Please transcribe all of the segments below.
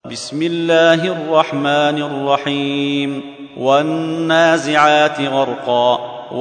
بسم الله الرحمن الرحيم. والنازعات غرقا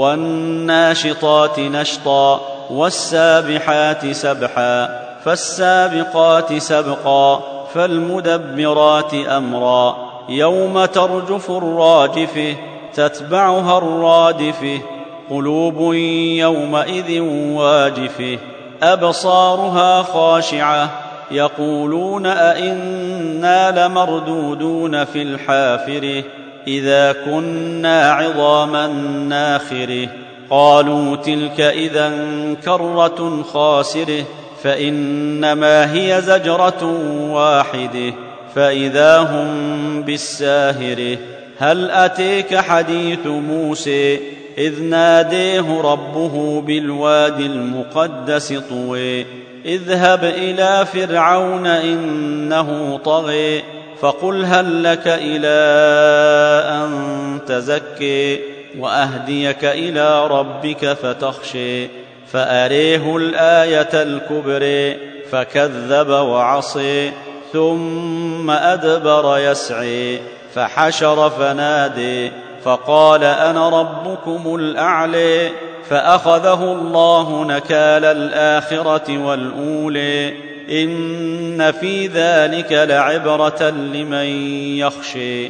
والناشطات نشطا والسابحات سبحا فالسابقات سبقا فالمدبرات أمرا يوم ترجف الراجفة تتبعها الرادفة قلوب يومئذ واجفة أبصارها خاشعة يقولون أئنا لمردودون في الحافرة إذا كنا عظاما ناخرة قالوا تلك إذا كرة خاسرة فإنما هي زجرة واحدة فإذا هم بالساهرة هل أتيك حديث موسى إذ ناديه ربه بالوادي المقدس طوى اذهب إلى فرعون إنه طغى فقل هل لك إلى أن تزكي وأهديك إلى ربك فتخشي فأريه الآية الكبرى فكذب وعصي ثم أدبر يسعي فحشر فنادي فقال أنا ربكم الأعلى فأخذه الله نكال الآخرة والأولى إن في ذلك لعبرة لمن يخشي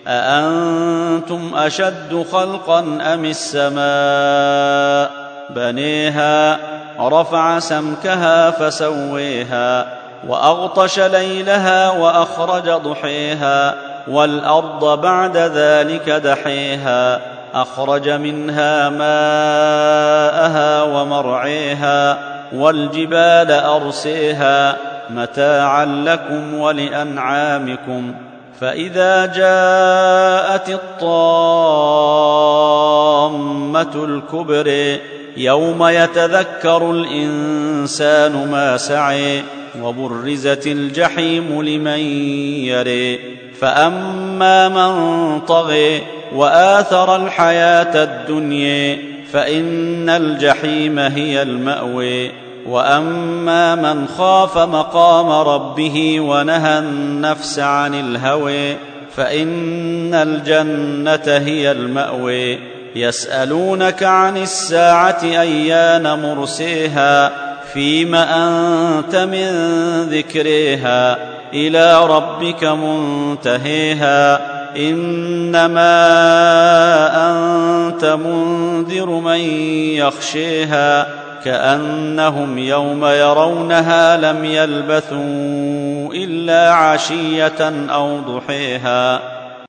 أأنتم أشد خلقا أم السماء بنيها رفع سمكها فسويها وأغطش ليلها وأخرج ضحيها والأرض بعد ذلك دحيها أخرج منها ماءها ومرعيها والجبال أرسيها متاعا لكم ولأنعامكم فإذا جاءت الطامة الكبرى يوم يتذكر الإنسان ما سعي وبرزت الجحيم لمن يري فأما من طغى وآثر الحياة الدنيا فإن الجحيم هي المأوى وأما من خاف مقام ربه ونهى النفس عن الهوى فإن الجنة هي المأوى يسألونك عن الساعة أيان مرسيها فيم أنت من ذكرها إلى ربك منتهيها إنما أنت منذر من يخشيها كأنهم يوم يرونها لم يلبثوا إلا عشية أو ضحيها